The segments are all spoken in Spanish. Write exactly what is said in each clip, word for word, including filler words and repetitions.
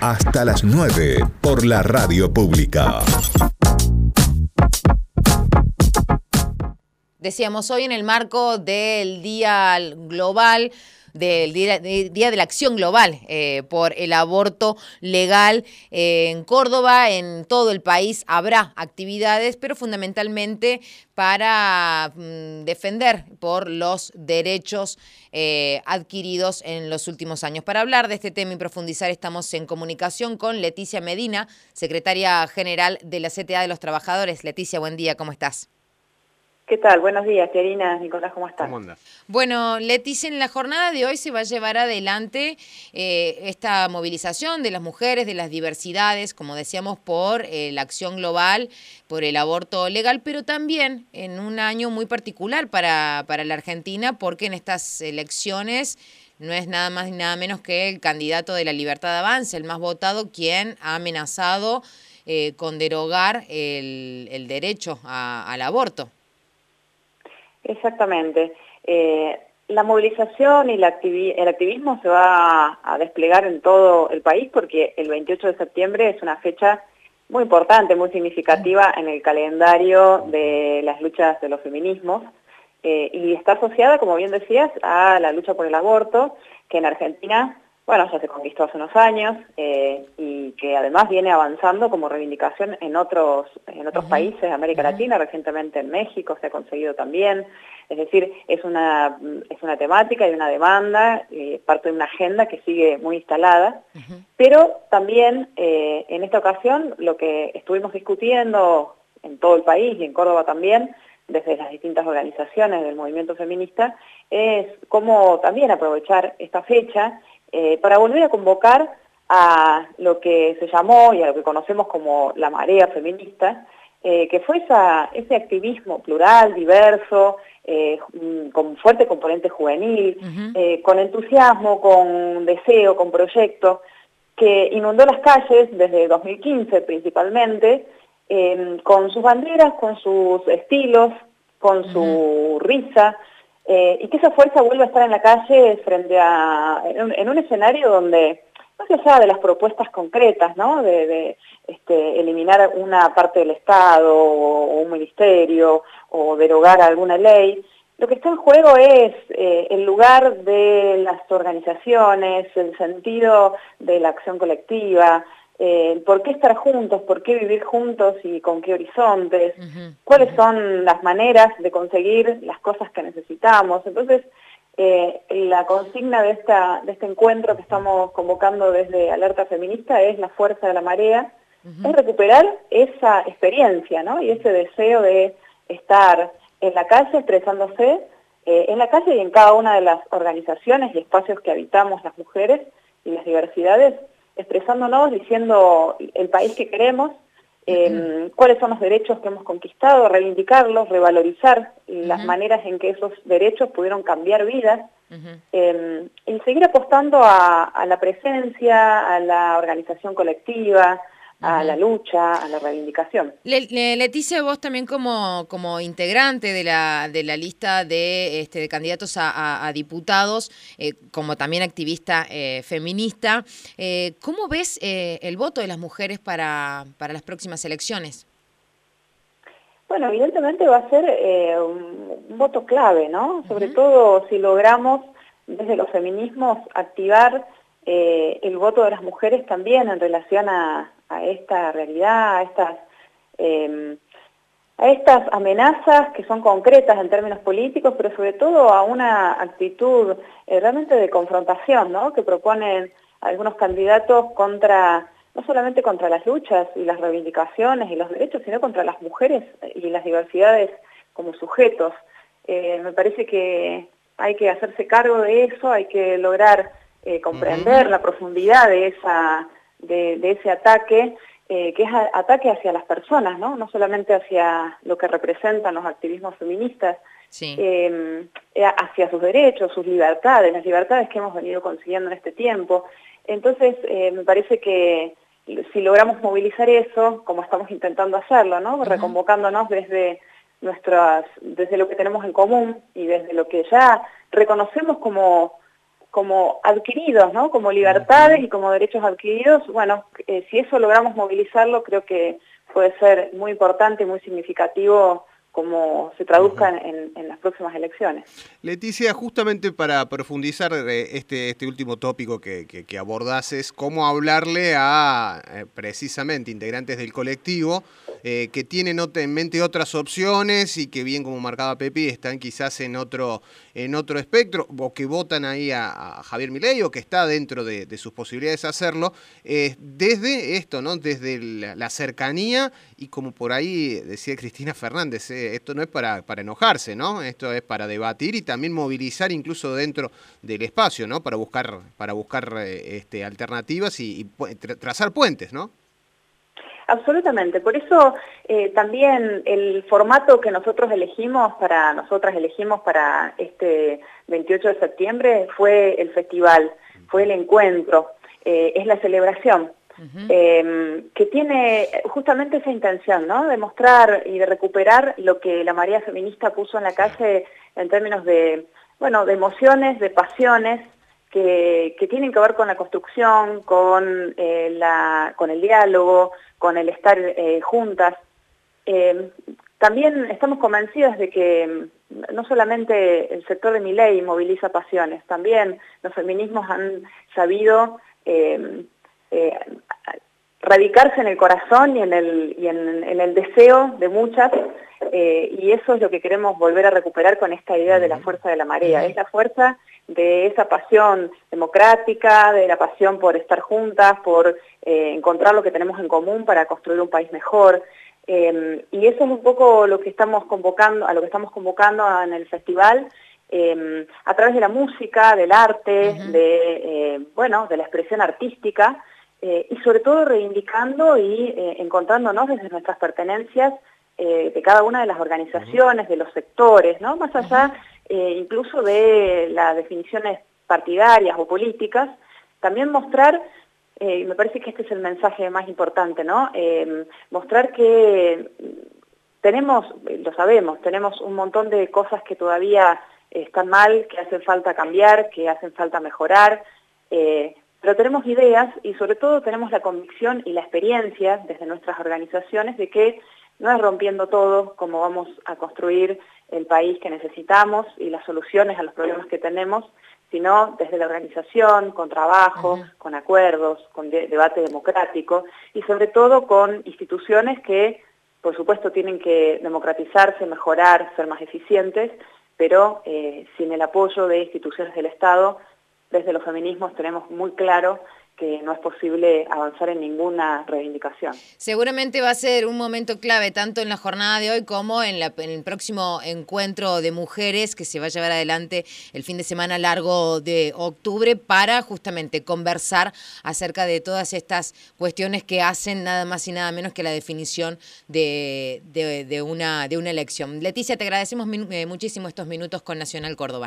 hasta las nueve por la radio pública. Decíamos hoy en el marco del Día Global, del Día, del día de la Acción Global eh, por el aborto legal eh, en Córdoba, en todo el país habrá actividades, pero fundamentalmente para mm, defender por los derechos eh, adquiridos en los últimos años. Para hablar de este tema y profundizar estamos en comunicación con Leticia Medina, secretaria general de la C T A de los Trabajadores. Leticia, buen día, ¿cómo estás? ¿Qué tal? Buenos días, Karina, Nicolás, ¿cómo estás? ¿Cómo andas? Bueno, Leticia, en la jornada de hoy se va a llevar adelante eh, esta movilización de las mujeres, de las diversidades, como decíamos, por eh, la acción global, por el aborto legal, pero también en un año muy particular para, para la Argentina, porque en estas elecciones no es nada más ni nada menos que el candidato de la Libertad de Avance, el más votado, quien ha amenazado eh, con derogar el, el derecho a, al aborto. Exactamente. Eh, la movilización y la activi el activismo se va a, a desplegar en todo el país porque el veintiocho de septiembre es una fecha muy importante, muy significativa en el calendario de las luchas de los feminismos eh, y está asociada, como bien decías, a la lucha por el aborto, que en Argentina, bueno, ya se conquistó hace unos años eh, y que además viene avanzando como reivindicación en otros, en otros uh-huh. países de América uh-huh. Latina, recientemente en México se ha conseguido también. Es decir, es una, es una temática y una demanda, eh, parte de una agenda que sigue muy instalada, uh-huh. pero también eh, en esta ocasión lo que estuvimos discutiendo en todo el país y en Córdoba también, desde las distintas organizaciones del movimiento feminista, es cómo también aprovechar esta fecha Eh, para volver a convocar a lo que se llamó y a lo que conocemos como la marea feminista, eh, que fue esa, ese activismo plural, diverso, eh, con fuerte componente juvenil, uh-huh. eh, con entusiasmo, con deseo, con proyecto, que inundó las calles desde dos mil quince principalmente, eh, con sus banderas, con sus estilos, con uh-huh. su risa, Eh, y que esa fuerza vuelva a estar en la calle frente a en un, en un escenario donde, más allá de las propuestas concretas, ¿no? de, de este, eliminar una parte del Estado o, o un ministerio o derogar alguna ley, lo que está en juego es eh, el lugar de las organizaciones, el sentido de la acción colectiva, Eh, por qué estar juntos, por qué vivir juntos y con qué horizontes, uh-huh, cuáles uh-huh. son las maneras de conseguir las cosas que necesitamos. Entonces, eh, la consigna de, esta, de este encuentro que estamos convocando desde Alerta Feminista es la fuerza de la marea, uh-huh. es recuperar esa experiencia, ¿no? Y ese deseo de estar en la calle expresándose, eh, en la calle y en cada una de las organizaciones y espacios que habitamos las mujeres y las diversidades, expresándonos, diciendo el país que queremos, eh, uh-huh. cuáles son los derechos que hemos conquistado, reivindicarlos, revalorizar uh-huh. las maneras en que esos derechos pudieron cambiar vidas, uh-huh. eh, y seguir apostando a, a la presencia, a la organización colectiva, a la lucha, a la reivindicación. Le, le, Leticia, vos también como, como integrante de la, de la lista de, este, de candidatos a, a, a diputados, eh, como también activista eh, feminista, eh, ¿cómo ves eh, el voto de las mujeres para, para las próximas elecciones? Bueno, evidentemente va a ser eh, un, un voto clave, ¿no? Sobre uh-huh. todo si logramos desde los feminismos activar eh, el voto de las mujeres también en relación a a esta realidad, a estas, eh, a estas amenazas que son concretas en términos políticos, pero sobre todo a una actitud eh, realmente de confrontación, ¿no? Que proponen algunos candidatos contra, no solamente contra las luchas y las reivindicaciones y los derechos, sino contra las mujeres y las diversidades como sujetos. Eh, me parece que hay que hacerse cargo de eso, hay que lograr eh, comprender uh-huh. la profundidad de esa De, de ese ataque, eh, que es a, ataque hacia las personas, ¿no? No solamente hacia lo que representan los activismos feministas, sí. eh, hacia sus derechos, sus libertades, las libertades que hemos venido consiguiendo en este tiempo. Entonces, eh, me parece que si logramos movilizar eso, como estamos intentando hacerlo, ¿no? Uh-huh. Reconvocándonos desde, nuestras, desde lo que tenemos en común y desde lo que ya reconocemos como como adquiridos, ¿no? Como libertades y como derechos adquiridos. Bueno, eh, si eso logramos movilizarlo, creo que puede ser muy importante y muy significativo como se traduzca uh-huh. en, en las próximas elecciones. Leticia, justamente para profundizar este, este último tópico que, que, que abordás, es cómo hablarle a eh, precisamente integrantes del colectivo eh, que tienen en mente otras opciones y que bien como marcaba Pepi están quizás en otro, en otro espectro, o que votan ahí a, a Javier Milei o que está dentro de, de sus posibilidades hacerlo, eh, desde esto, ¿no? Desde la, la cercanía y como por ahí decía Cristina Fernández, eh, esto no es para, para enojarse, ¿no? Esto es para debatir y también movilizar incluso dentro del espacio, ¿no? Para buscar, para buscar eh, este, alternativas y, y tra trazar puentes, ¿no? Absolutamente, por eso eh, también el formato que nosotros elegimos para, nosotras elegimos para este veintiocho de septiembre fue el festival, fue el encuentro, eh, es la celebración. Uh-huh. eh, que tiene justamente esa intención, ¿no? De mostrar y de recuperar lo que la marea feminista puso en la calle en términos de, bueno, de emociones, de pasiones, que, que tienen que ver con la construcción, con, eh, la, con el diálogo, con el estar eh, juntas. Eh, también estamos convencidas de que no solamente el sector de Milei moviliza pasiones, también los feminismos han sabido eh, Eh, radicarse en el corazón y en el, y en, en el deseo de muchas, eh, y eso es lo que queremos volver a recuperar con esta idea de la fuerza de la marea. Uh-huh. Es la fuerza de esa pasión democrática, de la pasión por estar juntas, por eh, encontrar lo que tenemos en común para construir un país mejor. Eh, y eso es un poco lo que estamos convocando, a lo que estamos convocando en el festival, eh, a través de la música, del arte, uh-huh. de, eh, bueno, de la expresión artística, Eh, y sobre todo reivindicando y eh, encontrándonos desde nuestras pertenencias eh, de cada una de las organizaciones, de los sectores, ¿no? Más allá eh, incluso de las definiciones partidarias o políticas, también mostrar, eh, y me parece que este es el mensaje más importante, ¿no? Eh, mostrar que tenemos, lo sabemos, tenemos un montón de cosas que todavía están mal, que hacen falta cambiar, que hacen falta mejorar, eh, pero tenemos ideas y sobre todo tenemos la convicción y la experiencia desde nuestras organizaciones de que no es rompiendo todo como vamos a construir el país que necesitamos y las soluciones a los problemas que tenemos, sino desde la organización, con trabajo, uh-huh. con acuerdos, con de debate democrático y sobre todo con instituciones que, por supuesto, tienen que democratizarse, mejorar, ser más eficientes, pero eh, sin el apoyo de instituciones del Estado, desde los feminismos tenemos muy claro que no es posible avanzar en ninguna reivindicación. Seguramente va a ser un momento clave tanto en la jornada de hoy como en, la, en el próximo encuentro de mujeres que se va a llevar adelante el fin de semana largo de octubre para justamente conversar acerca de todas estas cuestiones que hacen nada más y nada menos que la definición de, de, de, una, de una elección. Leticia, te agradecemos muchísimo estos minutos con Nacional Córdoba.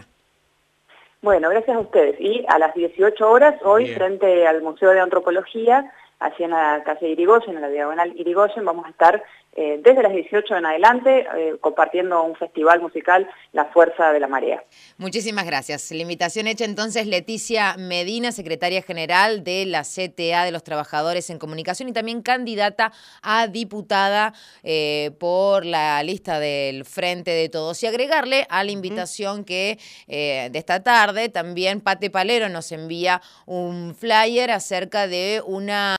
Bueno, gracias a ustedes. Y a las dieciocho horas, hoy, Bien. frente al Museo de Antropología, así en la calle Irigoyen, en la diagonal Irigoyen, vamos a estar eh, desde las dieciocho en adelante eh, compartiendo un festival musical, La Fuerza de la Marea. Muchísimas gracias. La invitación hecha entonces Leticia Medina, secretaria general de la C T A de los Trabajadores en Comunicación y también candidata a diputada eh, por la lista del Frente de Todos. Y agregarle a la invitación que eh, de esta tarde también Pate Palero nos envía un flyer acerca de una